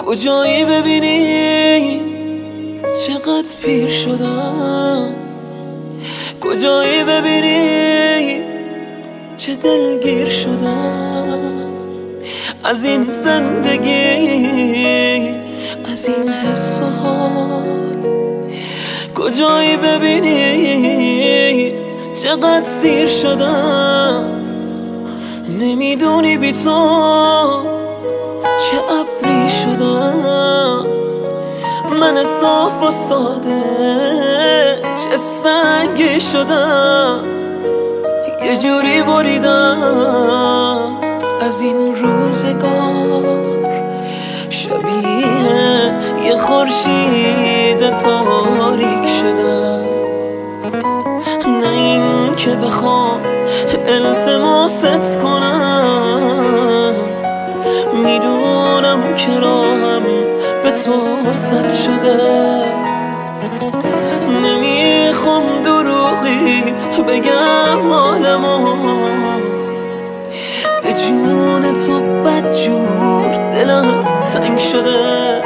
کجایی ببینی چقدر پیر شدم، کجایی ببینی چه دلگیر شدم از این زندگی، از این حس و حال. کجایی ببینی چقدر سیر شدم، نمیدونی بی تو چه ابری شدم. من صاف و ساده چه سنگی شدم، یه جوری بریدم از این روزگار، شبیه یه خورشید تاریک شدم. نه این که بخوام التماست کنم، میدونم که راهم به تو سد شده. نمیخوام دروغی بگم حالمو، به جون تو بدجور دلم تنگ شده.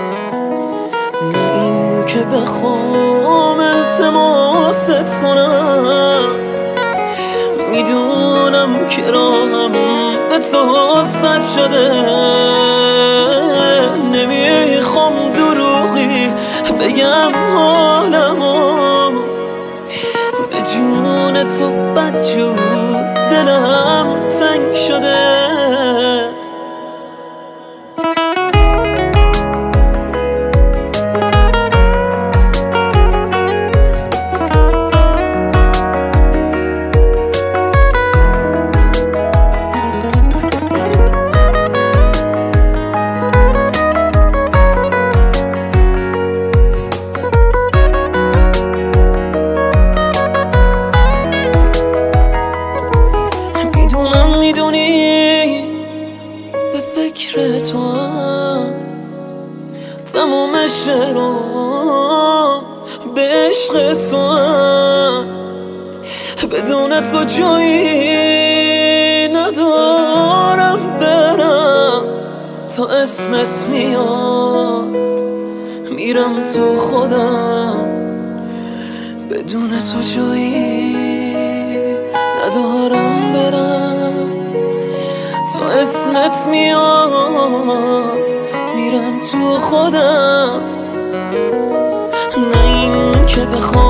نه این که بخوام التماست کنم، میدونم که راهم به تو سد شده. نمیخوام دروغی بگم حالمو، به جون تو بدجور دلم تنگ شده. میدونی به فکر تو هم تمام شعرام، به عشق تو هم. بدون تو جایی ندارم برم، تا اسمت میاد میرم تو خودم. بدون تو جایی ندارم برم، تا اسمت میاد میرم تو خودم. نه این که بخوام